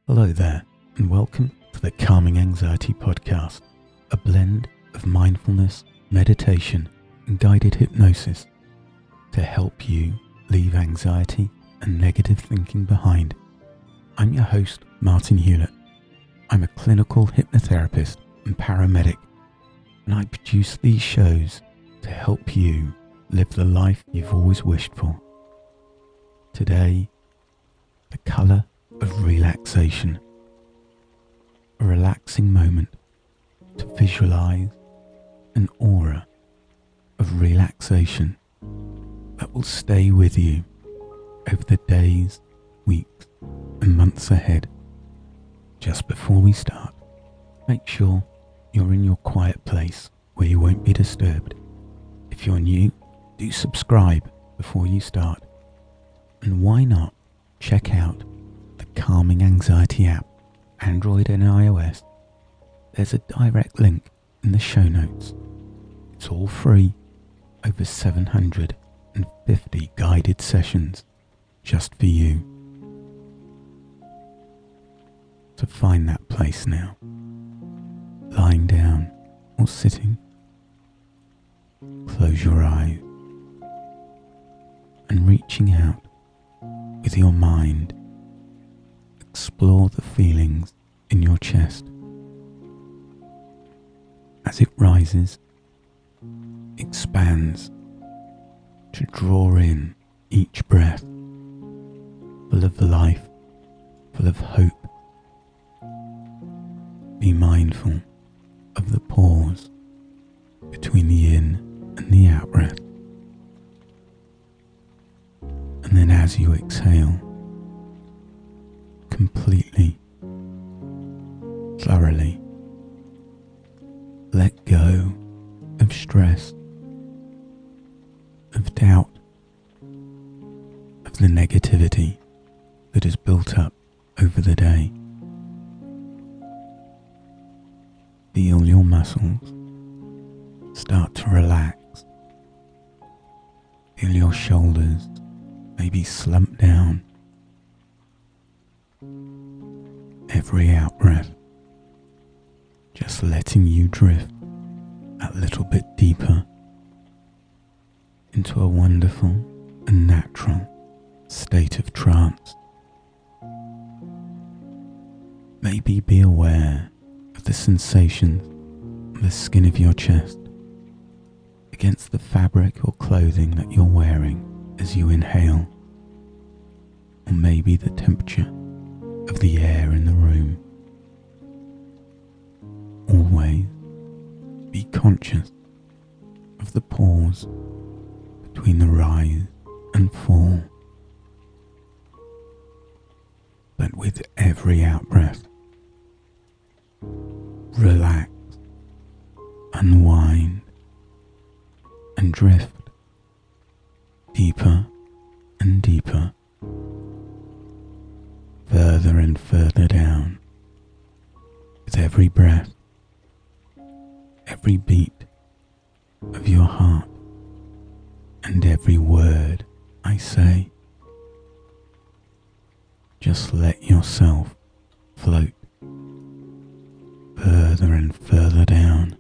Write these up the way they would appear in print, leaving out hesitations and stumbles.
Hello there, and welcome to the Calming Anxiety Podcast, a blend of mindfulness, meditation, and guided hypnosis to help you leave anxiety and negative thinking behind. I'm your host, Martin Hewlett. I'm a clinical hypnotherapist and paramedic, and I produce these shows to help you live the life you've always wished for. Today, the colour of relaxation. A relaxing moment to visualize an aura of relaxation that will stay with you over the days, weeks, and months ahead. Just before we start, make sure you're in your quiet place where you won't be disturbed. If you're new, do subscribe before you start. And why not check out the Calming Anxiety app, Android and iOS. There's a direct link in the show notes. It's all free, over 750 guided sessions just for you. To find that place now, lying down or sitting, close your eyes and reaching out with your mind, explore the feelings in your chest. As it rises, expands to draw in each breath, full of life, full of hope. Be mindful of the pause between the in and the out breath. And then as you exhale, completely, thoroughly let go of stress, of doubt, of the negativity that has built up over the day. Feel your muscles start to relax. Feel your shoulders maybe slump down. Every out-breath just letting you drift a little bit deeper into a wonderful and natural state of trance. Maybe be aware of the sensations on the skin of your chest against the fabric or clothing that you're wearing as you inhale, or maybe the temperature of the air in the room. Always be conscious of the pause between the rise and fall. But with every out-breath, relax, unwind, and drift deeper and deeper, further and further down. With every breath, every beat of your heart, and every word I say, just let yourself float further and further down.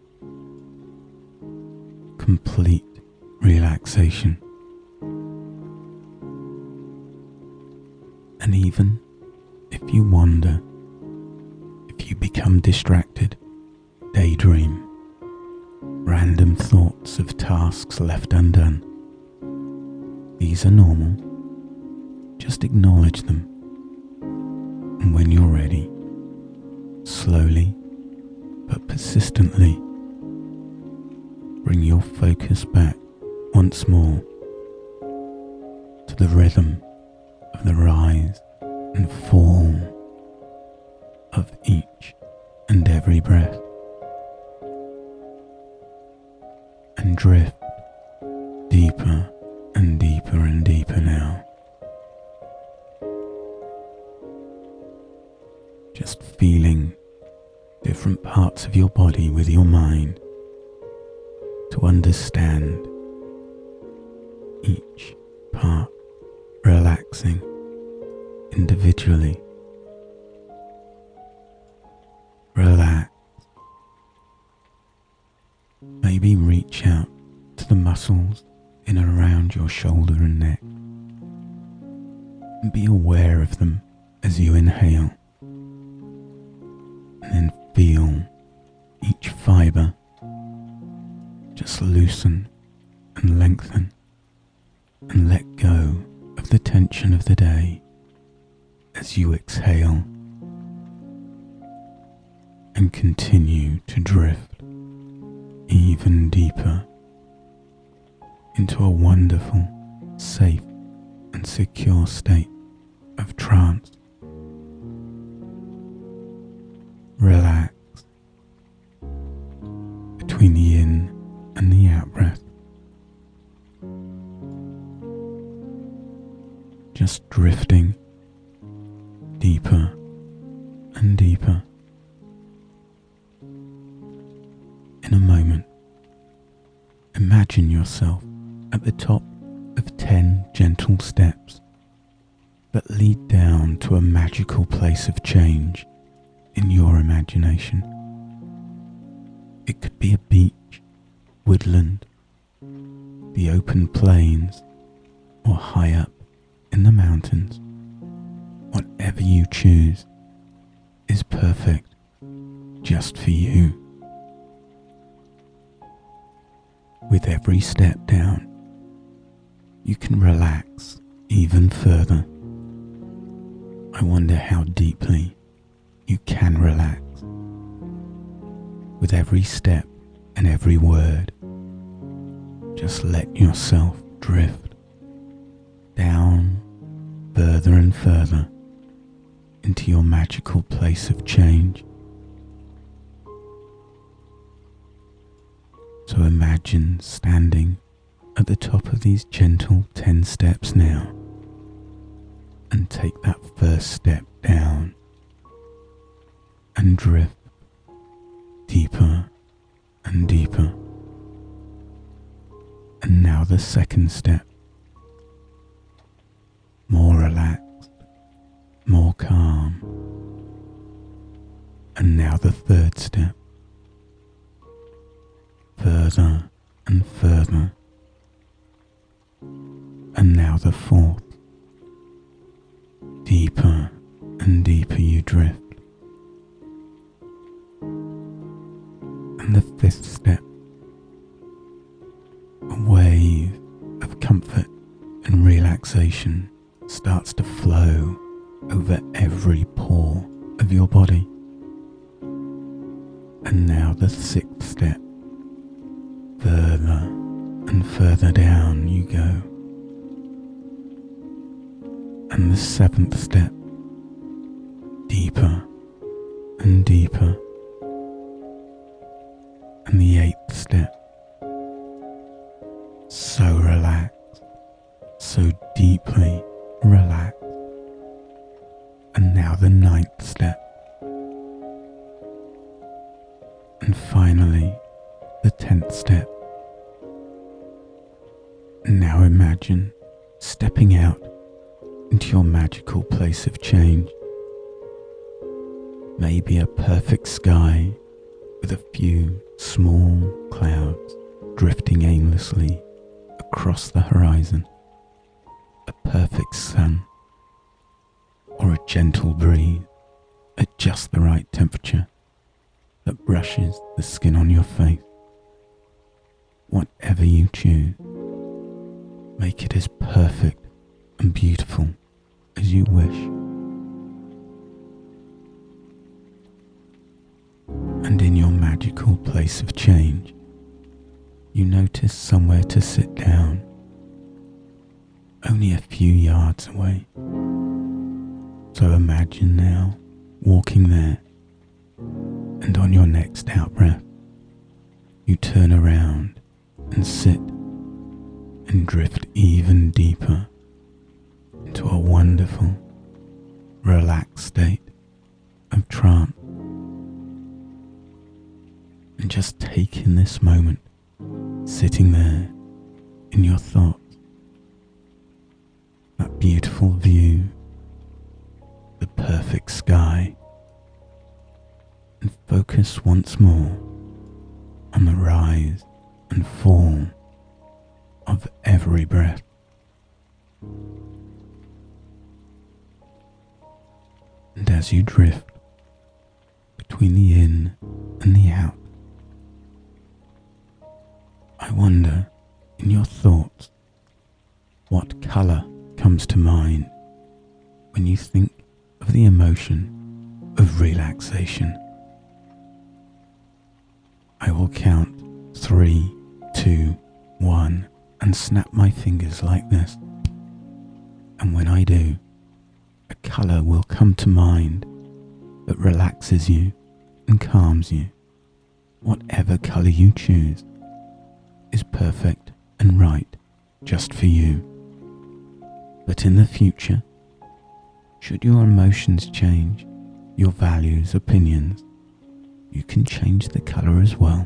Complete relaxation. And even if you wander, if you become distracted, daydream, random thoughts of tasks left undone, these are normal. Just acknowledge them. And when you're ready, slowly but persistently, bring your focus back once more to the rhythm of the rise and fall of each and every breath, and drift deeper and deeper and deeper now. Just feeling different parts of your body with your mind to understand each part relaxing individually Maybe reach out to the muscles in and around your shoulder and neck, and be aware of them as you inhale, and then feel each fibre just loosen and lengthen, and let go of the tension of the day as you exhale, and continue to drift even deeper into a wonderful, safe and secure state of trance. Relax between the in and the out breath. Just drifting deeper and deeper. In a moment, imagine yourself at the top of 10 gentle steps that lead down to a magical place of change in your imagination. It could be a beach, woodland, the open plains, or high up in the mountains. Whatever you choose is perfect just for you. With every step down, you can relax even further. I wonder how deeply you can relax. With every step and every word, just let yourself drift down further and further into your magical place of change. So imagine standing at the top of these gentle 10 steps now, and take that first step down and drift deeper and deeper. And now the second step, more relaxed, more calm. And now the third step, further and further. And now the fourth, deeper and deeper you drift. And the fifth step, a wave of comfort and relaxation starts to flow over every pore of your body. And now the sixth step, further and further down you go. And the seventh step, deeper and deeper. And the eighth step, so relaxed, so deeply relaxed. And now the ninth step. And finally, the 10th step. Now imagine stepping out into your magical place of change. Maybe a perfect sky with a few small clouds drifting aimlessly across the horizon. A perfect sun, or a gentle breeze at just the right temperature that brushes the skin on your face. Whatever you choose, make it as perfect and beautiful as you wish. And in your magical place of change, you notice somewhere to sit down, only a few yards away. So imagine now walking there, and on your next out-breath, you turn around and sit and drift even deeper into a wonderful, relaxed state of trance. And just take in this moment, sitting there in your thoughts, that beautiful view, the perfect sky, and focus once more on the rise and fall of every breath. And as you drift between the in and the out, I wonder in your thoughts what colour comes to mind when you think of the emotion of relaxation. I will count 3, 2, 1 and snap my fingers like this. And when I do, a colour will come to mind that relaxes you and calms you. Whatever colour you choose is perfect and right just for you. But in the future, should your emotions change, your values, opinions, you can change the colour as well.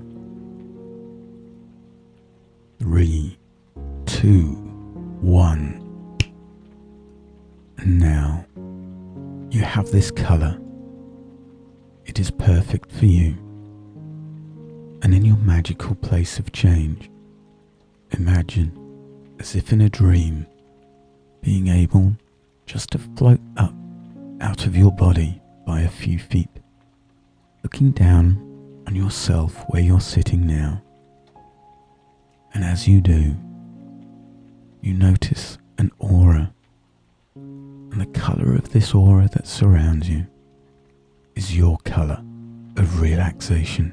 3, 2, 1. And now you have this colour. It is perfect for you. And in your magical place of change, imagine, as if in a dream, being able just to float up out of your body by a few feet, looking down on yourself where you're sitting now. And as you do, you notice an aura, and the colour of this aura that surrounds you is your colour of relaxation.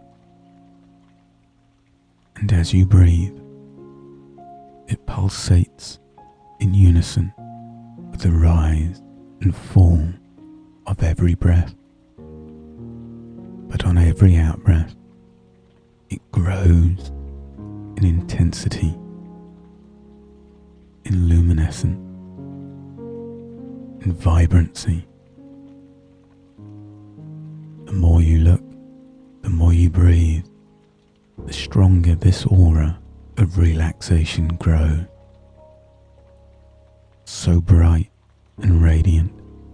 And as you breathe, it pulsates in unison with the rise and fall of every breath. But on every out-breath, it grows in intensity, in luminescence, in vibrancy. The more you look, the more you breathe, the stronger this aura of relaxation grows. So bright and radiant,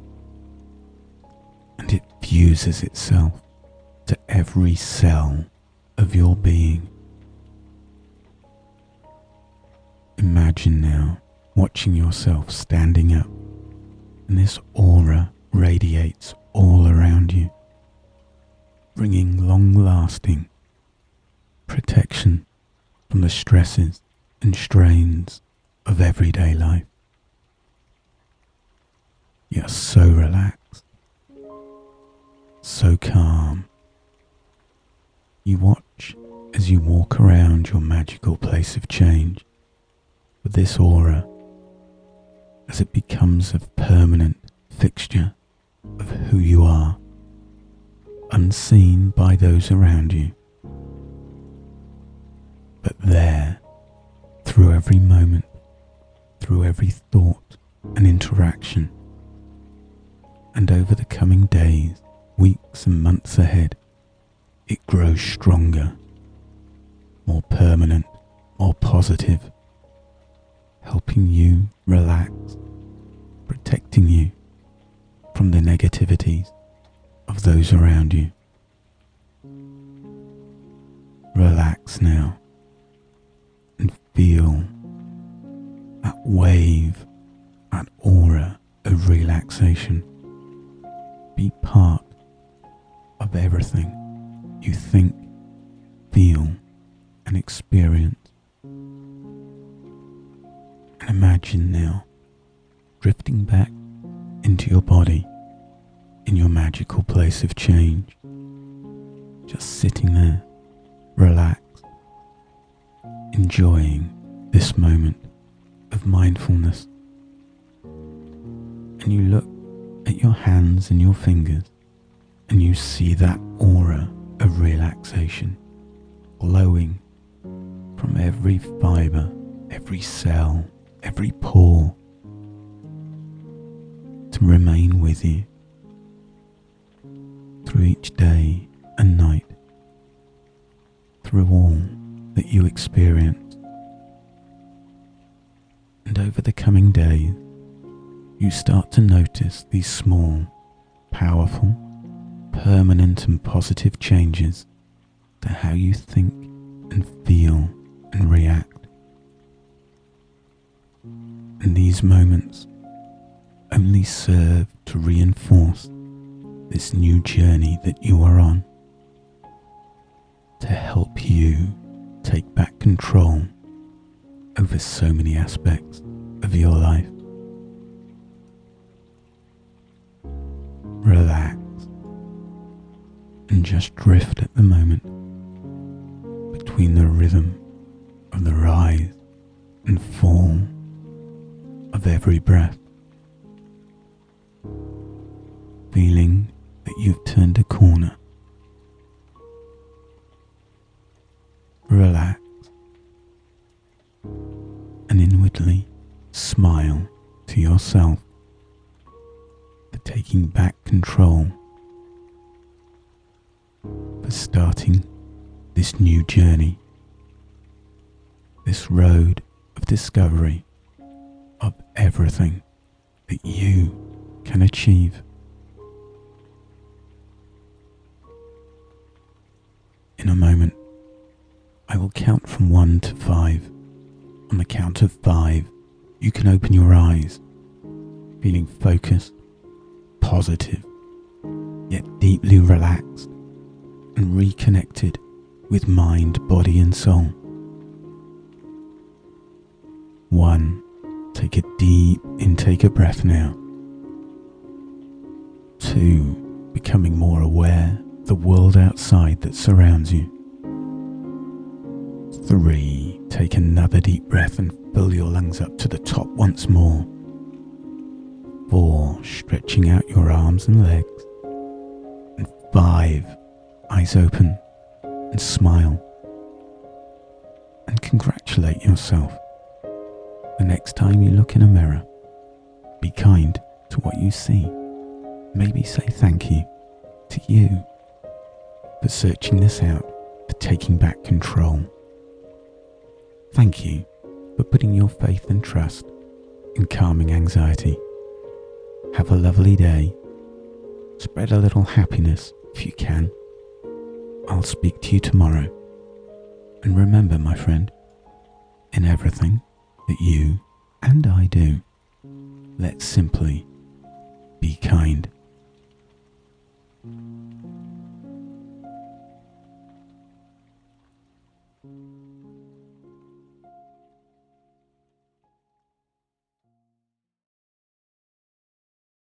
and it fuses itself to every cell of your being. Imagine now watching yourself standing up, and this aura radiates all around you, bringing long-lasting protection from the stresses and strains of everyday life. You're so relaxed, so calm. You watch as you walk around your magical place of change with this aura as it becomes a permanent fixture of who you are, unseen by those around you, but there, through every moment, through every thought and interaction. And over the coming days, weeks and months ahead, it grows stronger, more permanent, more positive, helping you relax, protecting you from the negativities of those around you. Relax now and feel that wave, that aura of relaxation. Be part of everything you think, feel, and experience. And imagine now drifting back into your body in your magical place of change, just sitting there, relaxed, enjoying this moment of mindfulness. And you look at your hands and your fingers, and you see that aura of relaxation glowing from every fibre, every cell, every pore, to remain with you through each day and night, through all that you experience. And over the coming days, you start to notice these small, powerful, permanent and positive changes to how you think and feel and react. And these moments only serve to reinforce this new journey that you are on, to help you take back control over so many aspects of your life. Relax and just drift at the moment between the rhythm of the rise and fall of every breath, feeling that you've turned a corner. Relax and inwardly smile to yourself for taking back control, for starting this new journey, this road of discovery of everything that you can achieve. In a moment, I will count from 1 to 5. On the count of 5, you can open your eyes, feeling focused, positive, yet deeply relaxed and reconnected with mind, body and soul. 1. Take a deep intake of breath now. 2. Becoming more aware of the world outside that surrounds you. 3. Take another deep breath and fill your lungs up to the top once more. 4. Stretching out your arms and legs. And 5. Eyes open and smile. And congratulate yourself. The next time you look in a mirror, be kind to what you see. Maybe say thank you to you for searching this out, for taking back control. Thank you for putting your faith and trust in calming anxiety. Have a lovely day. Spread a little happiness if you can. I'll speak to you tomorrow. And remember, my friend, in everything that you and I do, let's simply be kind.